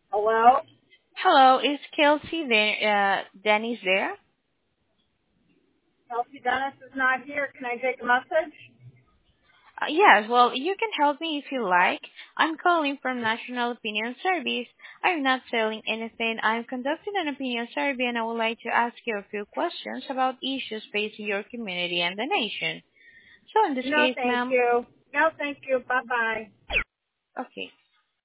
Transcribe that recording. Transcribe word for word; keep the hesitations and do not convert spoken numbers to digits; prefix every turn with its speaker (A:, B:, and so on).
A: Hello?
B: Hello, is Kelsey there? Uh, Denny's there?
A: Kelsey Dennis is not here. Can I take a message?
B: Uh, yes, well, you can help me if you like. I'm calling from National Opinion Service. I'm not selling anything. I'm conducting an opinion survey and I would like to ask you a few questions about issues facing your community and the nation. So in this
A: No,
B: case,
A: thank
B: ma'am,
A: you. No, thank you. Bye-bye.
B: okay.